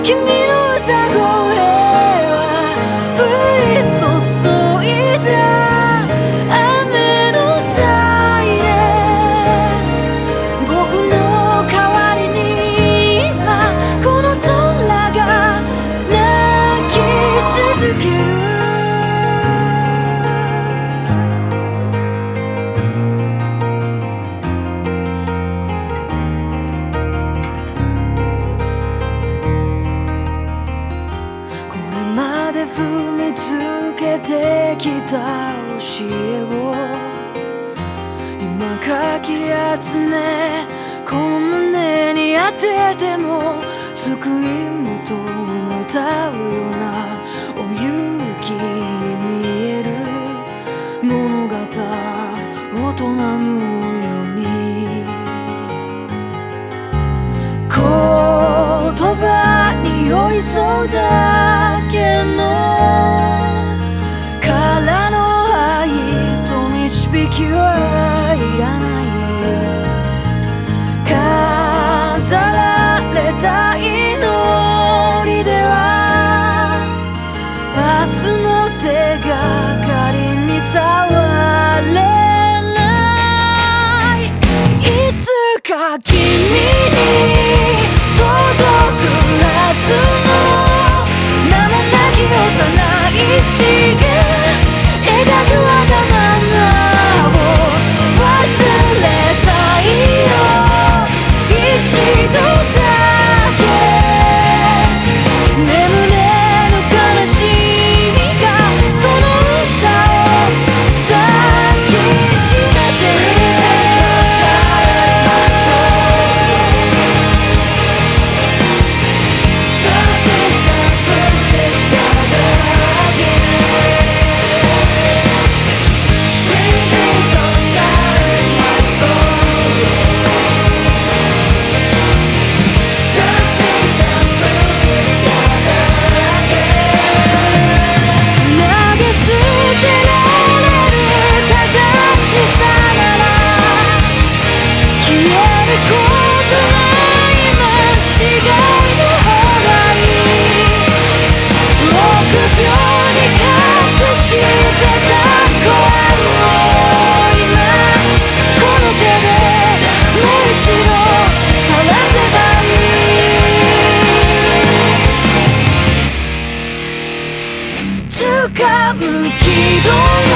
君の歌声は降り注いだ雨のサイレン、僕の代わりに今この空が泣き続ける。踏みつけてきた教えを今かき集めこの胸に当てても救い求めたうようなお勇気に見える物語大人のように言葉に寄り添うだけのからの愛と導きはいらない。飾られた祈りでは明日の手がかりに触れない。いつか君に届くはずの名もなき幼い詩が描くわがままを忘れたいよ。一度だけ眠れぬ悲しみがその歌を抱きしめてる。掴む軌道